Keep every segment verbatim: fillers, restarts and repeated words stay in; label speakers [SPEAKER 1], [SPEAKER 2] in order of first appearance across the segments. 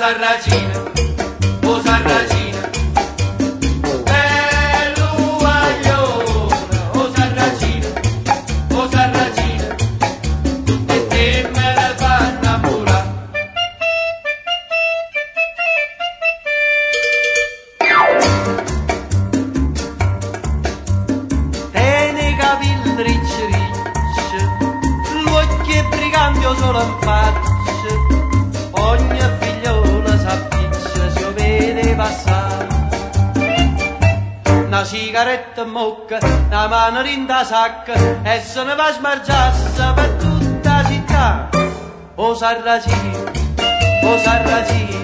[SPEAKER 1] sarracina, oh sarracina, bello guaglione, oh sarracina, oh sarracina, tutte te me ne fanno innamorare.
[SPEAKER 2] Tieni i capelli ricci ricci, l'occhio è brigante solo in faccia, ogni figliola s'appiccia si lo vede passare. Una sigaretta in bocca, una mano in da sacca e se ne va a smargiarsi per tutta la città. O sarracino, o sarracino,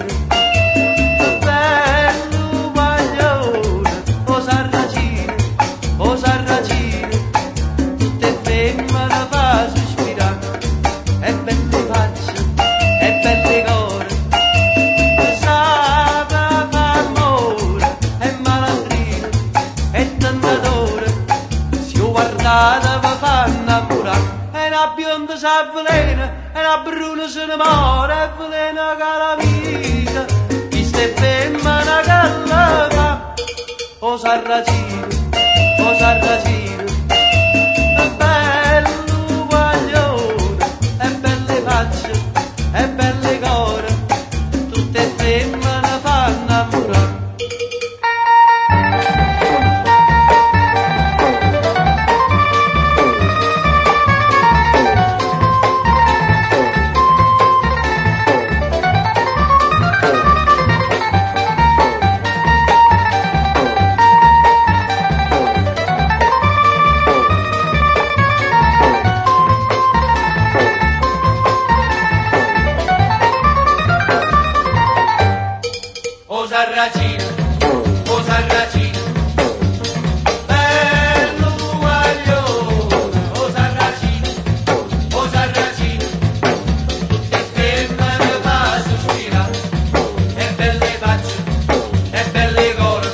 [SPEAKER 2] bello guaglione, o sarracino, o sarracino, tutte femmine fa sospirare, e belle facce, e belle core, sape fa amore, e malandrino, e tentatore, si guardate vi fa innamorare, e una bionda s'avvelena, e una bruna se ne muore, e velena cara vita, questa è femmina che la fa, o sarracino, o sarracino, è bello guaglione, e belle facce, e belle core, tutte femmine fanno innamorare.
[SPEAKER 1] O sarracina, o sarracina, bello guaglione, o sarracina, o sarracina, tutte femmine fa sospirare, e belle facce, e belle core,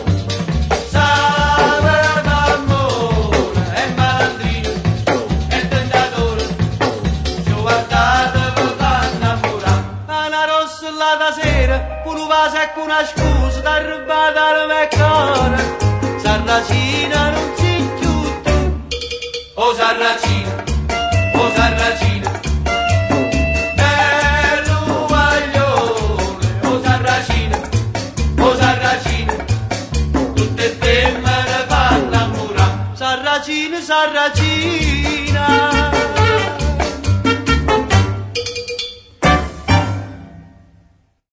[SPEAKER 1] sape d'amore, e malandrino, e tentatore, ci guardate vi fa innamorare.
[SPEAKER 2] Una rossa là da sera, con un vaso e con una scusa, da rubata al meccone, sarracina non si chiude.
[SPEAKER 1] O sarracina, o sarracina, bello guaglione, o sarracina, o sarracina, tutte femmine fanno innamorare.
[SPEAKER 2] Sarracina, sarracina,